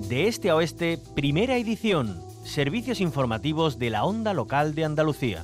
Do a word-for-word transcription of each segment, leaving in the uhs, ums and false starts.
De este a oeste, primera edición. Servicios informativos de la Onda Local de Andalucía.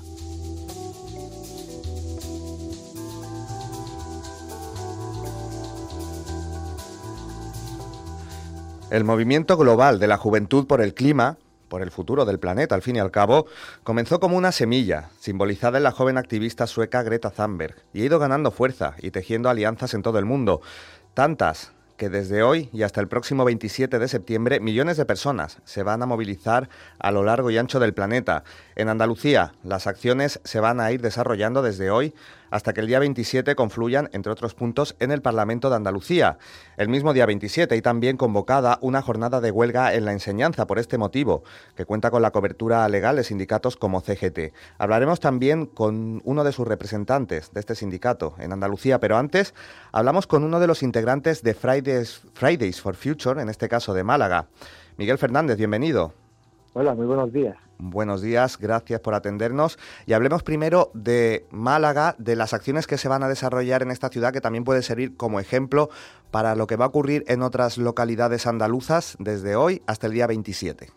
El movimiento global de la juventud por el clima, por el futuro del planeta, al fin y al cabo, comenzó como una semilla, simbolizada en la joven activista sueca Greta Thunberg, y ha ido ganando fuerza y tejiendo alianzas en todo el mundo. Tantas que desde hoy y hasta el próximo veintisiete de septiembre millones de personas se van a movilizar a lo largo y ancho del planeta. En Andalucía, las acciones se van a ir desarrollando desde hoy hasta que el día veintisiete confluyan, entre otros puntos, en el Parlamento de Andalucía. El mismo día veintisiete hay también convocada una jornada de huelga en la enseñanza por este motivo, que cuenta con la cobertura legal de sindicatos como C G T. Hablaremos también con uno de sus representantes de este sindicato en Andalucía, pero antes hablamos con uno de los integrantes de Fridays, Fridays for Future, en este caso de Málaga. Miguel Fernández, bienvenido. Hola, muy buenos días. Buenos días, gracias por atendernos. Y hablemos primero de Málaga, de las acciones que se van a desarrollar en esta ciudad, que también puede servir como ejemplo para lo que va a ocurrir en otras localidades andaluzas desde hoy hasta el día veintisiete.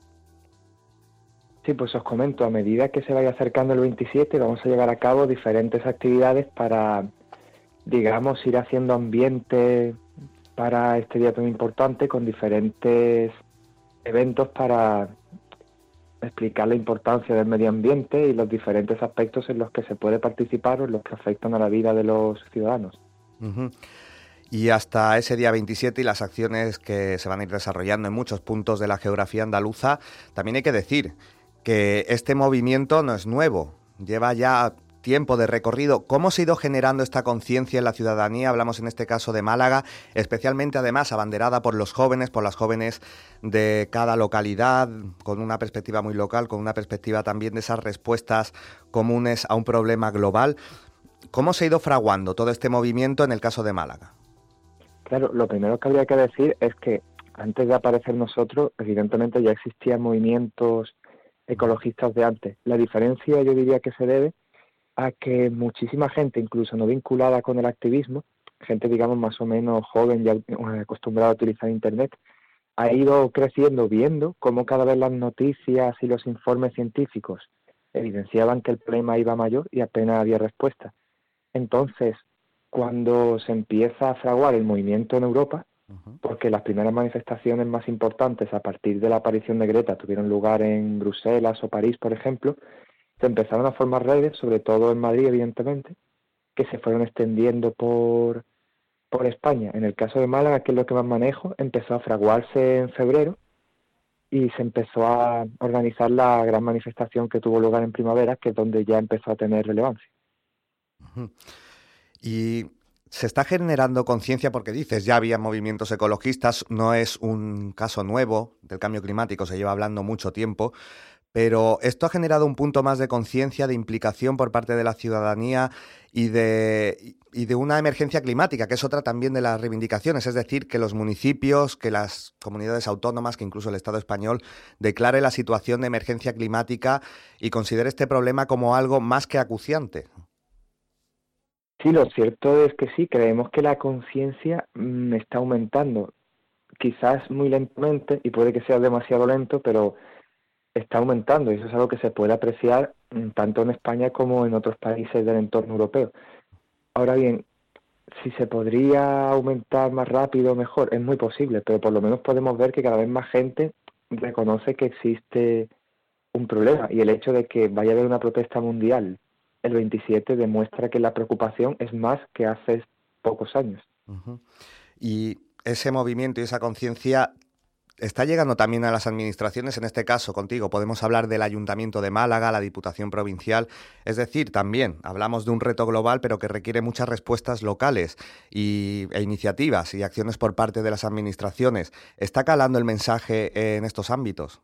Sí, pues os comento, a medida que se vaya acercando el veintisiete vamos a llevar a cabo diferentes actividades para, digamos, ir haciendo ambiente para este día tan importante, con diferentes eventos para explicar la importancia del medio ambiente y los diferentes aspectos en los que se puede participar o en los que afectan a la vida de los ciudadanos. Uh-huh. Y hasta ese día veintisiete y las acciones que se van a ir desarrollando en muchos puntos de la geografía andaluza, también hay que decir que este movimiento no es nuevo, lleva ya tiempo de recorrido. ¿Cómo se ha ido generando esta conciencia en la ciudadanía? Hablamos en este caso de Málaga, especialmente además abanderada por los jóvenes, por las jóvenes de cada localidad, con una perspectiva muy local, con una perspectiva también de esas respuestas comunes a un problema global. ¿Cómo se ha ido fraguando todo este movimiento en el caso de Málaga? Claro, lo primero que habría que decir es que antes de aparecer nosotros, evidentemente ya existían movimientos ecologistas de antes. La diferencia, yo diría, que se debe a que muchísima gente, incluso no vinculada con el activismo, gente digamos más o menos joven ya acostumbrada a utilizar Internet, ha ido creciendo viendo cómo cada vez las noticias y los informes científicos evidenciaban que el problema iba mayor y apenas había respuesta. Entonces, cuando se empieza a fraguar el movimiento en Europa, uh-huh. porque las primeras manifestaciones más importantes a partir de la aparición de Greta tuvieron lugar en Bruselas o París, por ejemplo, se empezaron a formar redes, sobre todo en Madrid, evidentemente, que se fueron extendiendo por, por España. En el caso de Málaga, que es lo que más manejo, empezó a fraguarse en febrero y se empezó a organizar la gran manifestación que tuvo lugar en primavera, que es donde ya empezó a tener relevancia. Uh-huh. Y se está generando conciencia porque dices, ya había movimientos ecologistas, no es un caso nuevo del cambio climático, se lleva hablando mucho tiempo. Pero esto ha generado un punto más de conciencia, de implicación por parte de la ciudadanía y de, y de una emergencia climática, que es otra también de las reivindicaciones, es decir, que los municipios, que las comunidades autónomas, que incluso el Estado español, declare la situación de emergencia climática y considere este problema como algo más que acuciante. Sí, lo cierto es que sí, creemos que la conciencia mmm, está aumentando, quizás muy lentamente, y puede que sea demasiado lento, pero está aumentando, y eso es algo que se puede apreciar tanto en España como en otros países del entorno europeo. Ahora bien, si se podría aumentar más rápido o mejor, es muy posible, pero por lo menos podemos ver que cada vez más gente reconoce que existe un problema, y el hecho de que vaya a haber una protesta mundial el veintisiete demuestra que la preocupación es más que hace pocos años. Uh-huh. Y ese movimiento y esa conciencia está llegando también a las administraciones, en este caso contigo podemos hablar del Ayuntamiento de Málaga, la Diputación Provincial, es decir, también hablamos de un reto global pero que requiere muchas respuestas locales y, e iniciativas y acciones por parte de las administraciones. ¿Está calando el mensaje en estos ámbitos?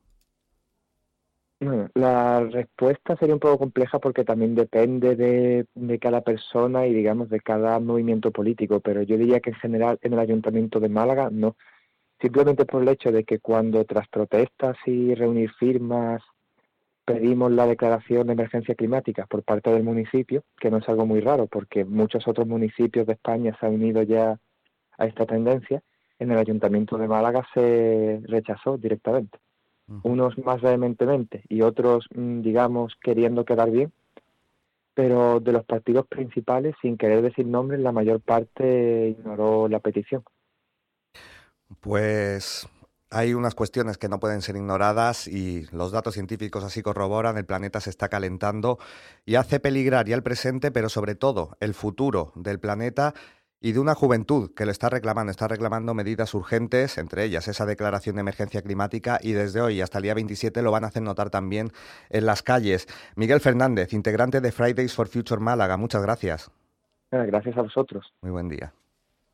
Bueno, la respuesta sería un poco compleja porque también depende de, de cada persona y digamos de cada movimiento político, pero yo diría que en general en el Ayuntamiento de Málaga no. Simplemente por el hecho de que cuando tras protestas y reunir firmas pedimos la declaración de emergencia climática por parte del municipio, que no es algo muy raro porque muchos otros municipios de España se han unido ya a esta tendencia, en el Ayuntamiento de Málaga se rechazó directamente. Uh-huh. Unos más vehementemente y otros, digamos, queriendo quedar bien, pero de los partidos principales, sin querer decir nombres, la mayor parte ignoró la petición. Pues hay unas cuestiones que no pueden ser ignoradas y los datos científicos así corroboran. El planeta se está calentando y hace peligrar ya el presente, pero sobre todo el futuro del planeta y de una juventud que lo está reclamando, está reclamando medidas urgentes, entre ellas esa declaración de emergencia climática, y desde hoy hasta el día veintisiete lo van a hacer notar también en las calles. Miguel Fernández, integrante de Fridays for Future Málaga, muchas gracias. Gracias a vosotros. Muy buen día.